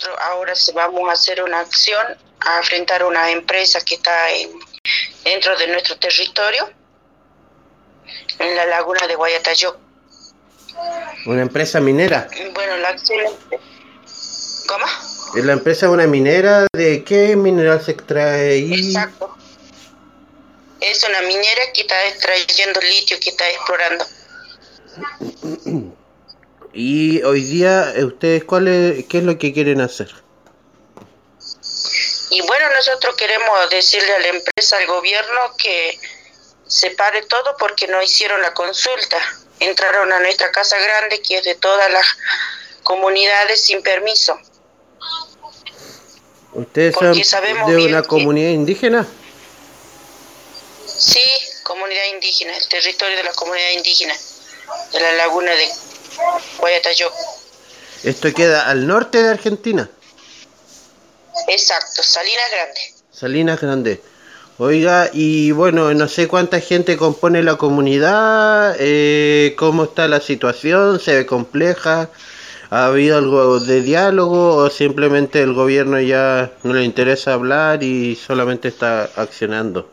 nosotros ahora vamos a hacer una acción a enfrentar una empresa que está dentro de nuestro territorio, en la laguna de Guayatayo. ¿Una empresa minera? Bueno, la acción... ¿Cómo? ¿Es la empresa una minera? ¿De qué mineral se extrae ahí? Exacto. Es una minera que está extrayendo litio, que está explorando. Y hoy día, ¿ustedes qué es lo que quieren hacer? Y bueno, nosotros queremos decirle a la empresa, al gobierno, que se pare todo porque no hicieron la consulta. Entraron a nuestra casa grande, que es de todas las comunidades, sin permiso. ¿Ustedes son de una comunidad indígena? Sí, comunidad indígena, el territorio de la comunidad indígena, de la laguna de Guayatayo. ¿Esto queda al norte de Argentina? Exacto, Salinas Grande. Salinas Grande. Oiga, y bueno, no sé cuánta gente compone la comunidad, cómo está la situación, se ve compleja, ¿ha habido algo de diálogo o simplemente el gobierno ya no le interesa hablar y solamente está accionando?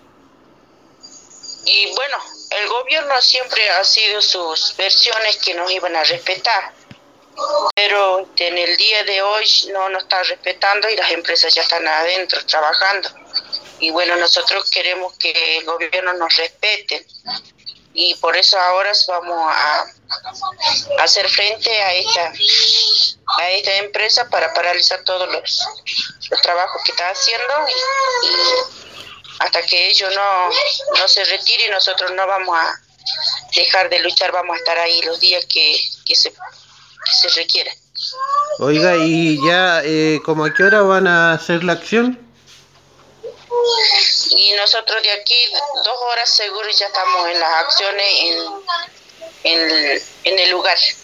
Y bueno, el gobierno siempre ha sido sus versiones que nos iban a respetar, pero en el día de hoy no nos está respetando y las empresas ya están adentro trabajando. Y bueno, nosotros queremos que el gobierno nos respete y por eso ahora vamos a hacer frente a esta empresa para paralizar todos los trabajos que está haciendo y hasta que ellos no se retiren, nosotros no vamos a dejar de luchar, vamos a estar ahí los días que se requiera. Oiga, y ya, ¿cómo a qué hora van a hacer la acción? Y nosotros de aquí 2 horas seguro ya estamos en las acciones en el lugar.